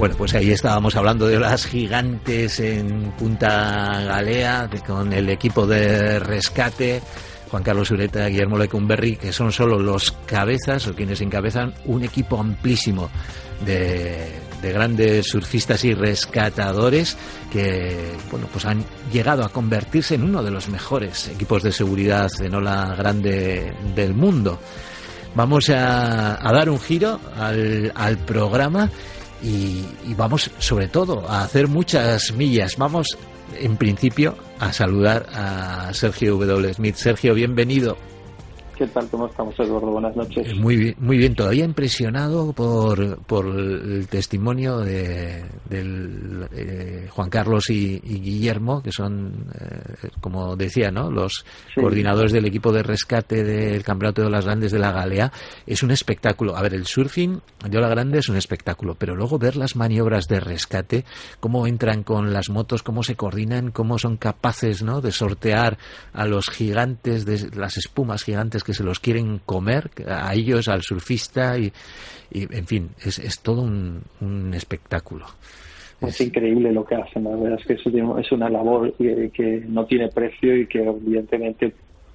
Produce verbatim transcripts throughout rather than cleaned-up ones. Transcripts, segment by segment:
Bueno, pues ahí estábamos hablando de olas gigantes en Punta Galea, de, con el equipo de rescate, Juan Carlos Ureta, Guillermo Lecumberri, que son solo los cabezas o quienes encabezan un equipo amplísimo de, de grandes surfistas y rescatadores que, bueno, pues han llegado a convertirse en uno de los mejores equipos de seguridad en ola grande del mundo. Vamos a, a dar un giro al, al programa y, y vamos sobre todo a hacer muchas millas. Vamos en principio a saludar a Sergio W. Smith. Sergio, bienvenido. ¿Qué tal? ¿Cómo estamos, Eduardo? Buenas noches. Muy bien, muy bien. Todavía impresionado por, por el testimonio de, de eh, Juan Carlos y, y Guillermo, que son, eh, como decía, ¿no?, los sí. coordinadores del equipo de rescate del Campeonato de Olas Grandes de la Galea. Es un espectáculo. A ver, el surfing de ola grande es un espectáculo, pero luego ver las maniobras de rescate, cómo entran con las motos, cómo se coordinan, cómo son capaces, ¿no?, de sortear a los gigantes, de las espumas gigantes que se los quieren comer, a ellos, al surfista, y, y en fin, es, es todo un, un espectáculo. Es increíble lo que hacen, la verdad es que es una labor que, que no tiene precio y que evidentemente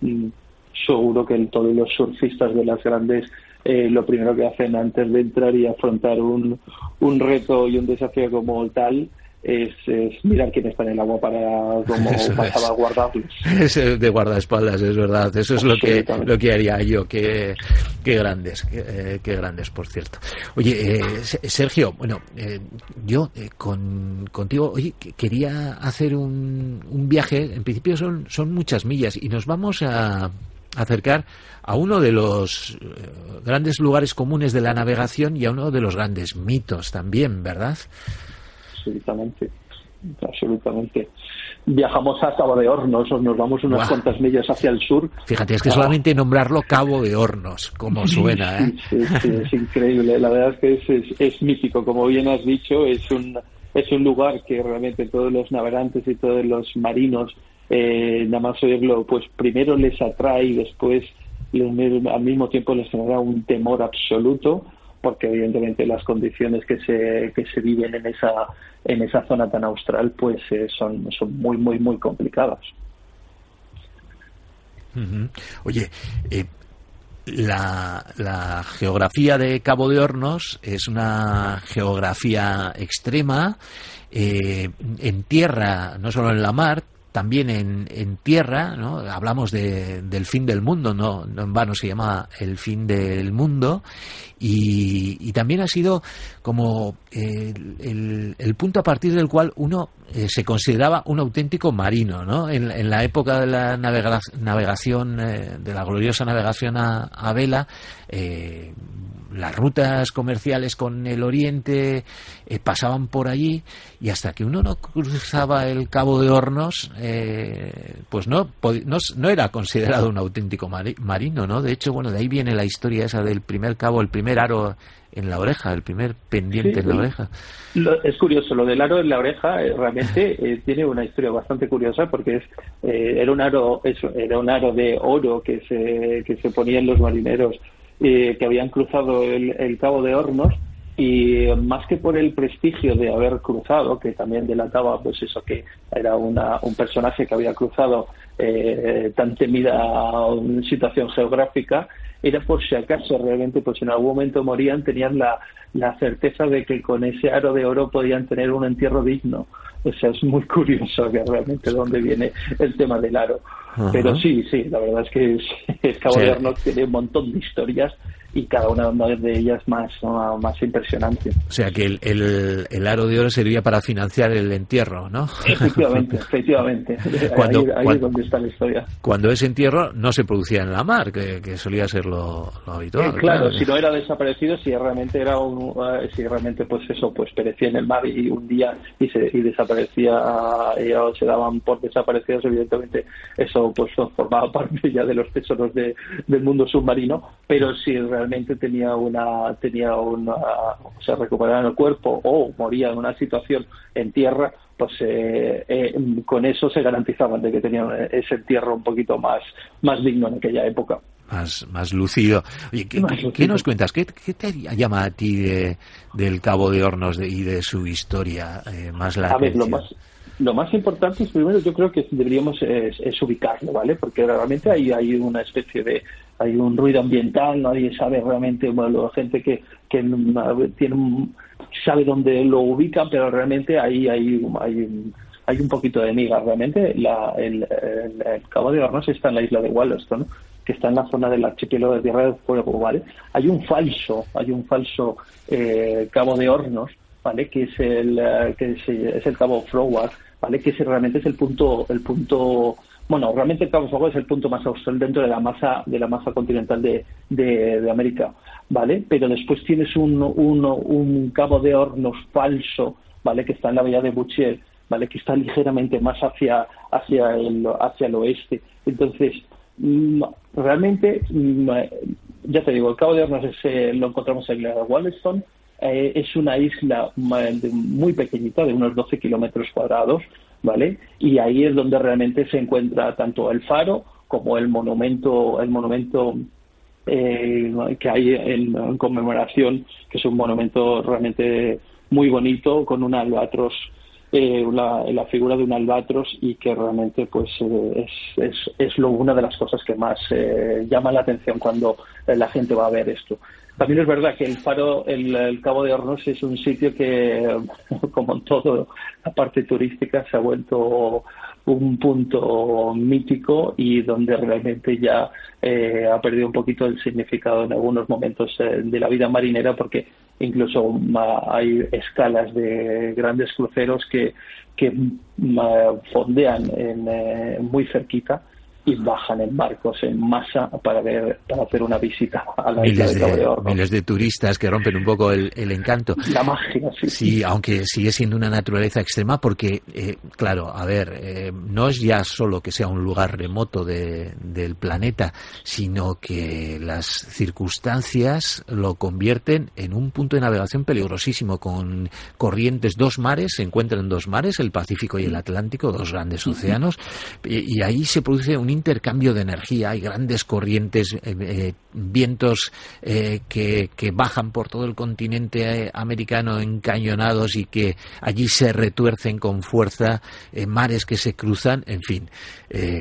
seguro que todos los surfistas de las grandes eh, lo primero que hacen antes de entrar y afrontar un, un reto y un desafío como tal Es, es mirar quién está en el agua para como para salvaguardarlos. Es de guardaespaldas, es verdad. Eso es lo que lo que haría yo. Qué, qué grandes, qué, eh, qué grandes, por cierto. Oye, eh, Sergio, bueno, eh, yo eh, con contigo, oye, quería hacer un, un viaje. En principio son son muchas millas y nos vamos a acercar a uno de los grandes lugares comunes de la navegación y a uno de los grandes mitos también, ¿verdad? Absolutamente, absolutamente. Viajamos a Cabo de Hornos, nos vamos unas wow. cuantas millas hacia el sur. Fíjate, es que ah. solamente nombrarlo Cabo de Hornos, como suena, ¿eh? Sí, sí, sí, es increíble. La verdad es que es, es, es mítico, como bien has dicho, es un es un lugar que realmente todos los navegantes y todos los marinos, eh, nada más oírlo, pues primero les atrae y después les, al mismo tiempo les genera un temor absoluto, porque evidentemente las condiciones que se que se viven en esa en esa zona tan austral pues eh, son son muy muy muy complicadas. Uh-huh. Oye, eh, la la geografía de Cabo de Hornos es una geografía extrema, eh, en tierra, no solo en la mar, también en, en tierra, ¿no? Hablamos de, del fin del mundo, no, no en vano se llama el fin del mundo, y, y también ha sido como eh, el, el punto a partir del cual uno eh, se consideraba un auténtico marino, ¿no? En, en la época de la navega, navegación, eh, de la gloriosa navegación a, a vela, eh, las rutas comerciales con el Oriente eh, pasaban por allí, y hasta que uno no cruzaba el Cabo de Hornos, eh, pues no, no no era considerado un auténtico marino, ¿no? De hecho, bueno, de ahí viene la historia esa del primer cabo, el primer aro en la oreja, el primer pendiente sí, en la oreja. Lo, es curioso, lo del aro en la oreja eh, realmente eh, tiene una historia bastante curiosa, porque es eh, era un aro eso, era un aro de oro que se que se ponían los marineros Eh, que habían cruzado el, el Cabo de Hornos, y eh, más que por el prestigio de haber cruzado, que también delataba pues eso, que era una, un personaje que había cruzado eh, tan temida situación geográfica, era por si acaso realmente pues en algún momento morían, tenían la, la certeza de que con ese aro de oro podían tener un entierro digno. O sea, es muy curioso que realmente dónde viene el tema del aro. Uh-huh. Pero sí, sí, la verdad es que es, es Cabo sí. de Hornos tiene un montón de historias y cada una de ellas más, ¿no?, más impresionante. O sea, que el, el, el aro de oro servía para financiar el entierro, ¿no? Efectivamente, efectivamente. Cuando, ahí, ahí cuando, es donde está la historia. Cuando ese entierro no se producía en la mar, que, que solía ser lo, lo habitual. Eh, claro, claro, si no era desaparecido, si realmente era un, uh, si realmente pues eso, pues perecía en el mar y un día y se y desaparecía, y, o se daban por desaparecidos, evidentemente eso pues formaba parte ya de los tesoros de, del mundo submarino, pero si realmente realmente tenía una, tenía una, o sea, recuperaban el cuerpo o moría en una situación en tierra, pues eh, eh, con eso se garantizaban de que tenían ese entierro un poquito más, más digno en aquella época. Más, más lucido. Oye, ¿qué, ¿qué, ¿qué nos cuentas? ¿Qué, qué te llama a ti de, del Cabo de Hornos de, y de su historia eh, más la A ver, atención? lo más, lo más importante es, primero, yo creo que deberíamos es, es ubicarlo, ¿vale? Porque realmente hay, hay una especie de, hay un ruido ambiental, nadie sabe realmente, bueno, la gente que, que tiene un, sabe dónde lo ubica, pero realmente ahí hay, hay, hay un poquito de miga. Realmente la, el, el, el Cabo de Hornos está en la isla de Wollaston, ¿no?, que está en la zona del archipiélago de Tierra del Fuego, ¿vale? Hay un falso, hay un falso eh, Cabo de Hornos, ¿vale? Que es el uh, que es, es el Cabo Froward, ¿vale? Que ese realmente es el punto, el punto, bueno, realmente el Cabo Froward es el punto más austral dentro de la masa, de la masa continental de, de, de América, ¿vale? Pero después tienes un, un, un Cabo de Hornos falso, ¿vale? Que está en la bahía de Bouchier, ¿vale? Que está ligeramente más hacia, hacia el, hacia el oeste. Entonces, realmente, ya te digo, el Cabo de Hornos es, eh, lo encontramos en la isla de Wollaston. Eh, es una isla muy pequeñita, de unos doce kilómetros cuadrados, ¿vale? Y ahí es donde realmente se encuentra tanto el faro como el monumento, el monumento eh, que hay en, en conmemoración, que es un monumento realmente muy bonito, con un albatros, eh, la, la figura de un albatros, y que realmente pues eh, es, es, es lo, una de las cosas que más eh, llama la atención cuando eh, la gente va a ver esto. También es verdad que el faro, el, el Cabo de Hornos es un sitio que, como en todo la parte turística, se ha vuelto un punto mítico y donde realmente ya eh, ha perdido un poquito el significado en algunos momentos eh, de la vida marinera, porque incluso ma, hay escalas de grandes cruceros que, que ma, fondean en, eh, muy cerquita y bajan en barcos en masa para ver, para hacer una visita a la miles isla de Cabo de Hornos. Miles de turistas que rompen un poco el, el encanto. La magia, sí. Sí, aunque sigue siendo una naturaleza extrema porque, eh, claro, a ver, eh, no es ya solo que sea un lugar remoto de, del planeta, sino que las circunstancias lo convierten en un punto de navegación peligrosísimo, con corrientes, dos mares, se encuentran dos mares, el Pacífico y el Atlántico, dos grandes océanos, y, y ahí se produce un intercambio de energía, hay grandes corrientes, eh, eh, vientos eh, que, que bajan por todo el continente eh, americano encañonados y que allí se retuercen con fuerza, eh, mares que se cruzan, en fin, eh,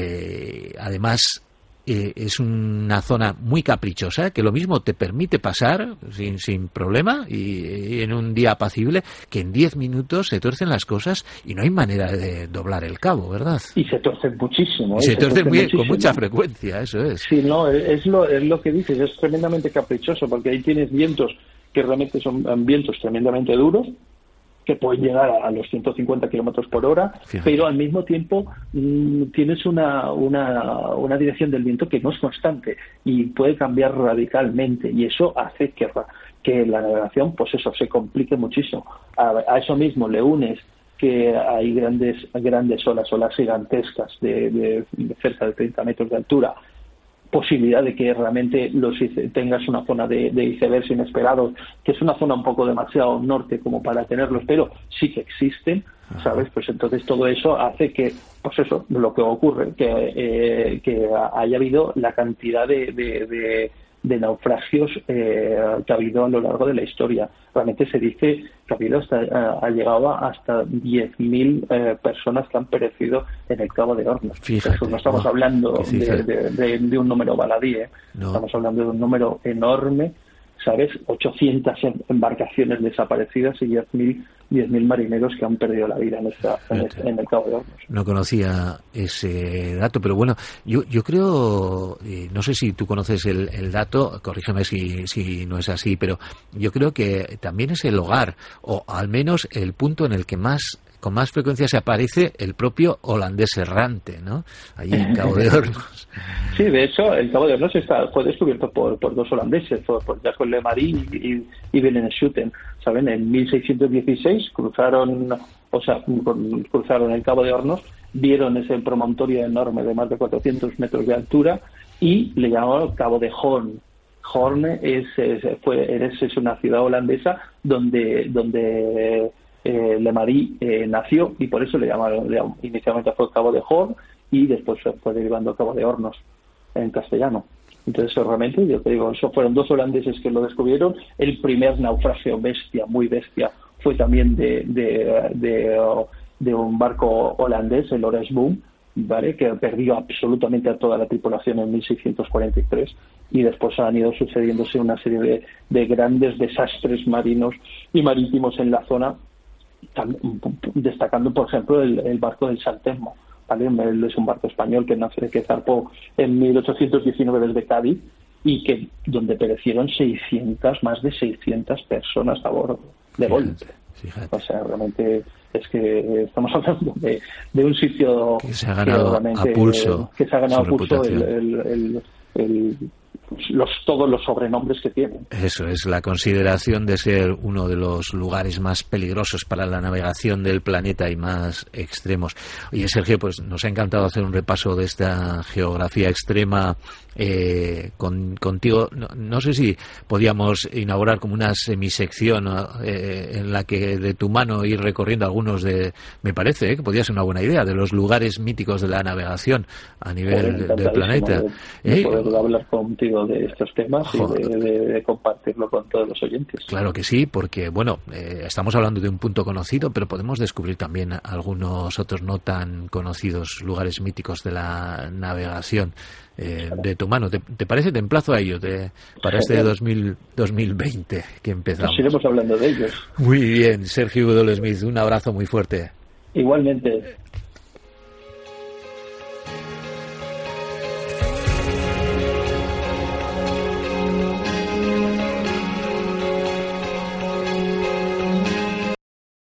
que además eh, es una zona muy caprichosa, que lo mismo te permite pasar sin, sin problema y, y en un día apacible, que en diez minutos se tuercen las cosas y no hay manera de doblar el cabo, ¿verdad? Y se tuercen muchísimo. ¿eh? Y se, se tuercen, tuercen muy, muchísimo. Con mucha frecuencia, eso es. Sí, no, es lo, es lo que dices, es tremendamente caprichoso, porque ahí tienes vientos que realmente son vientos tremendamente duros, que pueden llegar a los ciento cincuenta kilómetros por hora, fíjate, pero al mismo tiempo mmm, tienes una, una, una dirección del viento que no es constante y puede cambiar radicalmente, y eso hace que, que la navegación, pues eso, se complique muchísimo. A, a eso mismo le unes que hay grandes grandes olas, olas gigantescas de, de, de cerca de treinta metros de altura, posibilidad de que realmente los tengas una zona de, de icebergs inesperados, que es una zona un poco demasiado norte como para tenerlos, pero sí que existen, ¿sabes? Pues entonces todo eso hace que, pues eso, lo que ocurre, que, eh, que haya habido la cantidad de, de, de, de naufragios eh, que ha habido a lo largo de la historia. Realmente se dice que ha habido hasta, uh, ha llegado hasta diez mil eh, personas que han perecido en el Cabo de Hornos. Fíjate, Eso no estamos no, hablando de, de, de, de un número baladí, ¿eh? No. Estamos hablando de un número enorme, ¿sabes? ochocientas embarcaciones desaparecidas y diez mil marineros que han perdido la vida en, esta, en, este, en el Cabo de Hornos. No conocía ese dato, pero bueno, yo yo creo, eh, no sé si tú conoces el, el dato, corrígeme si, si no es así, pero yo creo que también es el hogar, o al menos el punto en el que más con más frecuencia se aparece el propio holandés errante, ¿no? Allí en Cabo de Hornos. Sí, de hecho, el Cabo de Hornos está, fue descubierto por, por dos holandeses, por, por Jacques Lemarie y, y Willem Schouten, ¿saben? En mil seiscientos dieciséis cruzaron, o sea, cruzaron el Cabo de Hornos, vieron ese promontorio enorme de más de cuatrocientos metros de altura y le llamaron Cabo de Horn, Hoorn es, es, fue, es, es una ciudad holandesa donde, donde eh, Le Marie eh, nació, y por eso le llamaron, le, inicialmente fue Cabo de Hoorn y después se fue derivando Cabo de Hornos en castellano. Entonces, realmente, yo te digo, eso fueron dos holandeses que lo descubrieron. El primer naufragio bestia, muy bestia, fue también de, de, de, de un barco holandés, el Oresboom, ¿vale?, que perdió absolutamente a toda la tripulación en mil seiscientos cuarenta y tres, y después han ido sucediéndose una serie de, de grandes desastres marinos y marítimos en la zona, destacando, por ejemplo, el, el barco del San Telmo, ¿vale? Es un barco español que nace, que zarpó en mil ochocientos diecinueve desde Cádiz, y que donde perecieron seiscientas, más de seiscientas personas a bordo de golpe. Fíjate. O sea, realmente es que estamos hablando de, de un sitio que se ha ganado a pulso, que se ha ganado a pulso el, el, el, el, los, todos los sobrenombres que tienen. Eso es, la consideración de ser uno de los lugares más peligrosos para la navegación del planeta y más extremos. Oye, Sergio, pues nos ha encantado hacer un repaso de esta geografía extrema eh, con, contigo. No, no sé si podíamos inaugurar como una semisección eh, en la que de tu mano ir recorriendo algunos de, me parece, eh, que podría ser una buena idea, de los lugares míticos de la navegación a nivel de, del planeta. De, de poder eh, hablar contigo de estos temas joder. y de, de, de compartirlo con todos los oyentes. Claro que sí, porque bueno, eh, estamos hablando de un punto conocido, pero podemos descubrir también algunos otros no tan conocidos lugares míticos de la navegación eh, claro. de tu mano. ¿Te, te parece? Te emplazo a ello te, para este dos mil, dos mil veinte que empezamos. Nos iremos hablando de ellos. Muy bien, Sergio Udall Smith, un abrazo muy fuerte. Igualmente.